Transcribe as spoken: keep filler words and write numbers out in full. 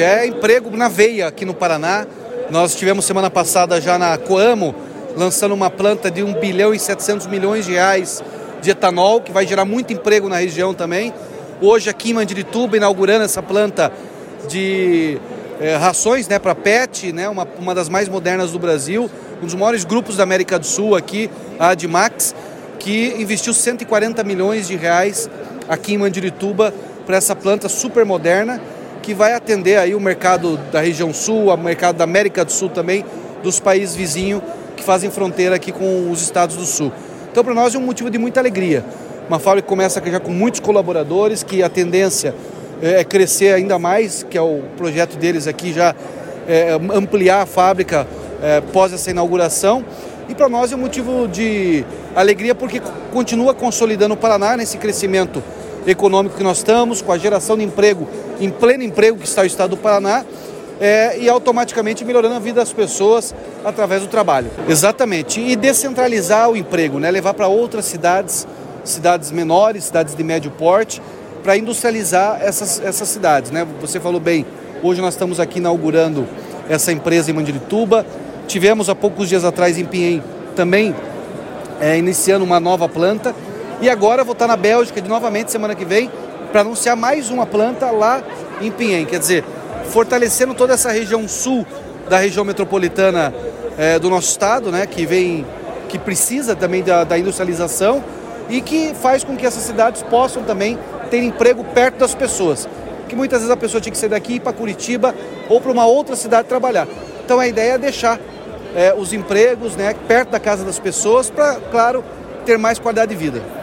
É emprego na veia aqui no Paraná. Nós tivemos semana passada já na Coamo, lançando uma planta de um bilhão e setecentos milhões de reais de etanol, que vai gerar muito emprego na região também. Hoje aqui em Mandirituba, inaugurando essa planta de é, rações, né, para pet, né, uma, uma das mais modernas do Brasil, um dos maiores grupos da América do Sul aqui, a Admax, que investiu cento e quarenta milhões de reais aqui em Mandirituba para essa planta super moderna, que vai atender aí o mercado da região sul, o mercado da América do Sul também, dos países vizinhos que fazem fronteira aqui com os estados do sul. Então, para nós é um motivo de muita alegria. Uma fábrica que começa já com muitos colaboradores, que a tendência é crescer ainda mais, que é o projeto deles aqui já é ampliar a fábrica é, pós essa inauguração. E para nós é um motivo de alegria porque continua consolidando o Paraná nesse crescimento econômico que nós estamos, com a geração de emprego, em pleno emprego que está o estado do Paraná, é, e automaticamente melhorando a vida das pessoas através do trabalho. Exatamente, e descentralizar o emprego, né? Levar para outras cidades, cidades menores, cidades de médio porte, para industrializar essas, essas cidades, né? Você falou bem, hoje nós estamos aqui inaugurando essa empresa em Mandirituba, tivemos há poucos dias atrás em Pinhém também é, iniciando uma nova planta, e agora vou estar na Bélgica de novamente semana que vem para anunciar mais uma planta lá em Pinhém. Quer dizer, fortalecendo toda essa região sul da região metropolitana é, do nosso estado, né, que vem, que precisa também da, da industrialização e que faz com que essas cidades possam também ter emprego perto das pessoas. Que muitas vezes a pessoa tinha que sair daqui e ir para Curitiba ou para uma outra cidade trabalhar. Então a ideia é deixar é, os empregos, né, perto da casa das pessoas para, claro, ter mais qualidade de vida.